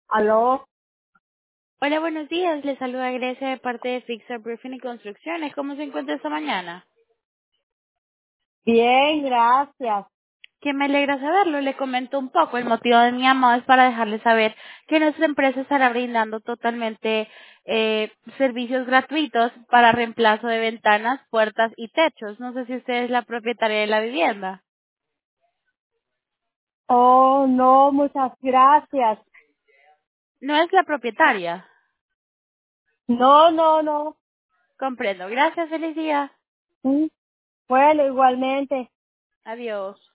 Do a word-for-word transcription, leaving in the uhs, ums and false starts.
Aló, Hola, buenos días. Les saluda Grecia de parte de Fixer Briefing y Construcciones. ¿Cómo se encuentra esta mañana? bien, gracias. Que me alegra saberlo. Le comento un poco. El motivo de mi llamado es para dejarle saber que nuestra empresa estará brindando totalmente eh, servicios gratuitos para reemplazo de ventanas, puertas y techos. No sé si usted es la propietaria de la vivienda. Oh, no, muchas gracias. No es la propietaria. No, no, no. Comprendo. Gracias. Feliz día. Mm, Bueno, igualmente. Adiós.